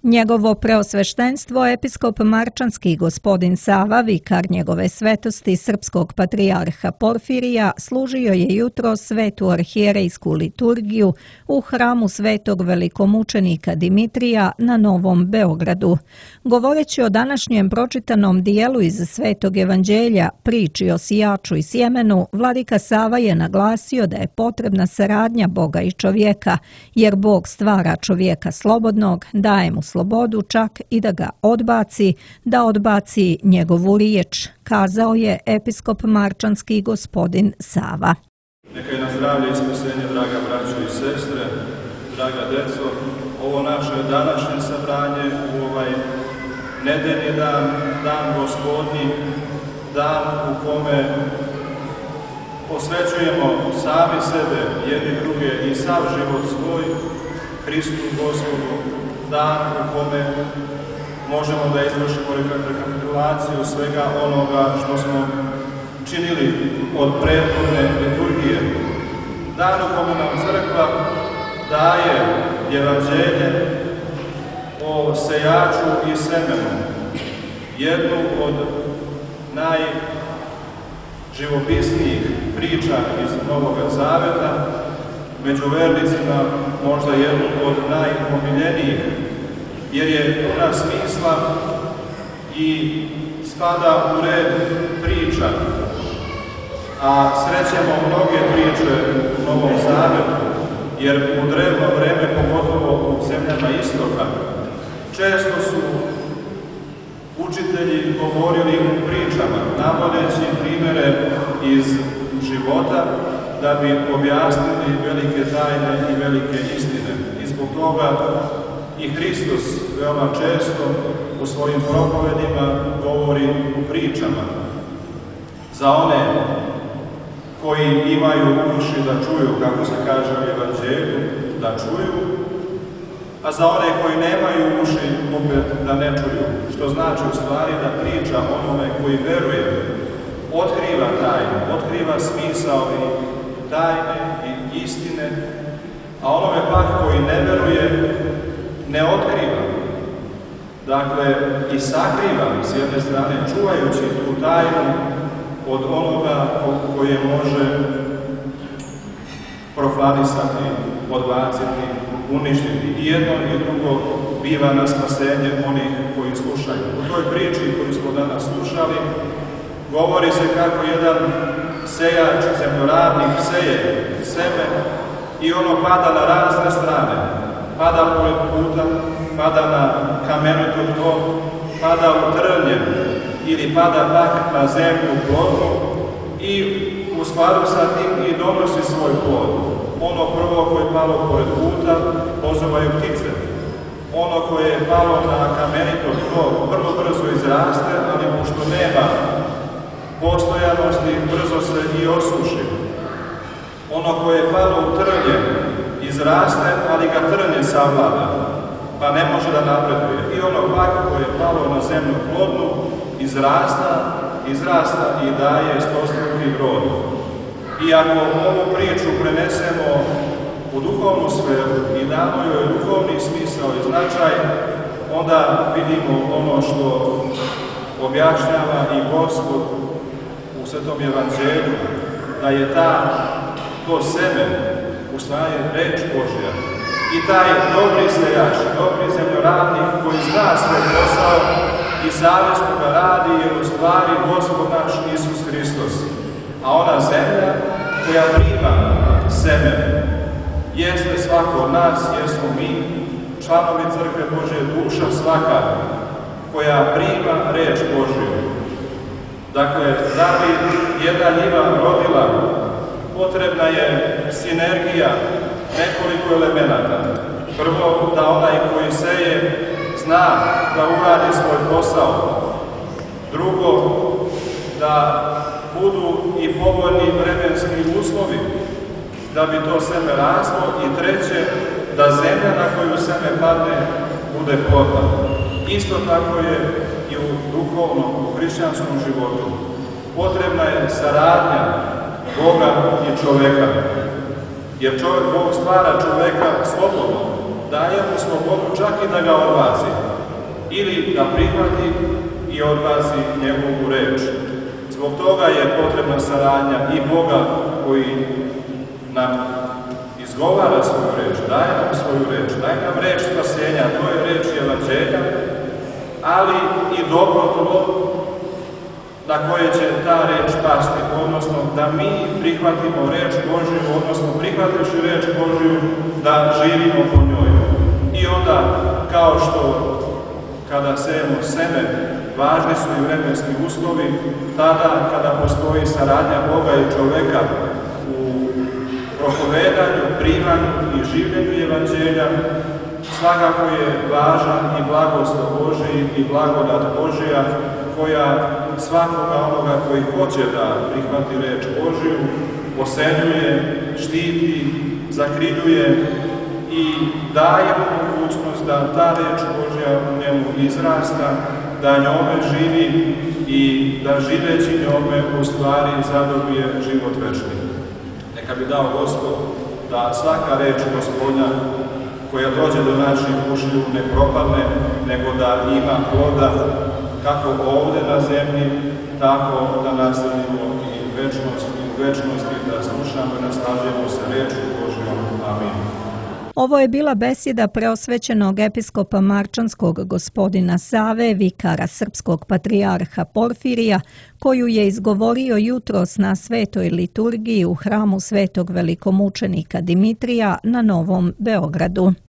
Njegovo preosveštenstvo episkop Marčanski gospodin Sava, vikar njegove svetosti srpskog patrijarha Porfirija, služio je jutro svetu arhijerejsku liturgiju u hramu svetog velikomučenika Dimitrija na Novom Beogradu. Govoreći o današnjem pročitanom dijelu iz Svetog evanđelja, priči o sijaču i sjemenu, vladika Sava je naglasio da je potrebna saradnja Boga i čovjeka, jer Bog stvara čovjeka slobodnog, daje mu slobodu čak i da ga odbaci, da odbaci njegovu riječ, kazao je episkop Marčanski gospodin Sava. Neka je na zdravlje i spasenje, draga braćo i sestre, draga deco, ovo naše današnje sabranje u ovaj nedeljni dan, dan Gospodnji, dan u kome posvećujemo sami sebe, jedni druge i sav život svoj Hristu Gospodu, dan u kome možemo da izvršimo rekapitulaciju svega onoga što smo činili od prethodne liturgije. Dan u kome nam crkva daje evanđelje o sejaču i semenu, jednu od najživopisnijih priča iz Novoga Zaveta, među vernicima možda jednu od najomiljenijih, jer je puna smisla i spada u red priča. A srećemo mnoge priče u Novom Zavetu, jer u drevno vreme, pogotovo u zemljama istoka, često su učitelji govorili u pričama, navodeći primere iz života, da bi objasnili velike tajne i velike istine. I zbog toga i Hristos veoma često u svojim propovedima govori u pričama. Za one koji imaju uši da čuju, kako se kaže u Evanđelju, da čuju, a za one koji nemaju uši opet da ne čuju, što znači u stvari da priča onome koji veruje, otkriva tajnu, otkriva smisao i tajne i istine, a onome pak koji ne veruje, ne otkriva. Dakle, i sakriva s jedne strane, čuvajući tu tajnu od onoga koje može profanisati, odbaciti, uništiti. I jedno i drugo biva na spasenje onih koji slušaju. U toj priči koju smo danas slušali, govori se kako jedan sejač, zemljoradnik seje seme i ono pada na razne strane. Pada pored puta, pada na kamenito tlo, pada u trnje ili pada pak na zemlju plodnu i u skladu sa tim i donosi svoj plod. Ono prvo koje je palo pored puta pozivaju ptice. Ono koje je palo na kamenito tlo vrlo brzo izraste, ali pošto nema postojanosti, brzo se i osuši. Ono koje je palo u trnje izraste, ali ga trnje savlada, pa ne može da napreduje. I ono pak koje je palo na zemlju plodnu izrasta i daje stostruki rod. I ako ovu priču prenesemo u duhovnu sferu i damo joj duhovni smisao i značaj, onda vidimo ono što objašnjava i Gospod u Svetom Evanđelju, da je to seme u stvari reč Božja. I taj dobri sejač, dobri zemljoradnik koji zna svoj posao i savjesno ga radi, jer u stvari Gospod naš Isus Hristos. A ona zemlja koja prima seme jeste svako od nas, jesmo mi, članovi Crkve Božje, duša svaka koja prima reč Božju. Dakle, da bi jedna njiva rodila, potrebna je sinergija nekoliko elemenata. Prvo, da onaj koji seje zna da uradi svoj posao. Drugo, da budu i povoljni vremenski uslovi da bi to seme raslo. I treće, da zemlja na koju seme padne bude plodna. Isto tako je i u duhovnom, u hrišćanskom životu. Potrebna je saradnja Boga i čoveka. Jer Bog stvara čoveka slobodno, daje mu slobodu čak i da ga odbaci ili da prihvati i odbaci njegovu reč. Zbog toga je potrebna saradnja i Boga koji nam izgovara svoju reč, daje nam svoju reč, daje nam reč spasenja, to je reč evanđelja, ali i dobro tlo na koje će ta reč pasti, odnosno da mi prihvatimo reč Božju, odnosno prihvativši reč Božju, da živimo po njoj. I onda, kao što kada sejemo seme, važni su i vremenski uslovi, tada kada postoji saradnja Boga i čoveka u propovedanju, primanju i življenju evanđelja, svakako je važan i blagoslov Božji i blagodat Božja, koja svakoga onoga koji hoće da prihvati reč Božju, posenjuje, štiti, zakriljuje i daje mu mogućnost da ta reč Božja u njemu izrasta, da njome živi i da živeći njome u stvari zadobije život večni. Neka bi dao Gospod da svaka reč Gospodnja koja dođe do naših ušiju ne propadne, nego da ima ploda kako ovde na zemlji, tako da nastavimo i u večnosti da slušamo i naslađujemo se rečju Božjom. Amin. Ovo je bila besjeda preosvećenog episkopa Marčanskog gospodina Save, vikara srpskog patrijarha Porfirija, koju je izgovorio jutros na svetoj liturgiji u hramu svetog velikomučenika Dimitrija na Novom Beogradu.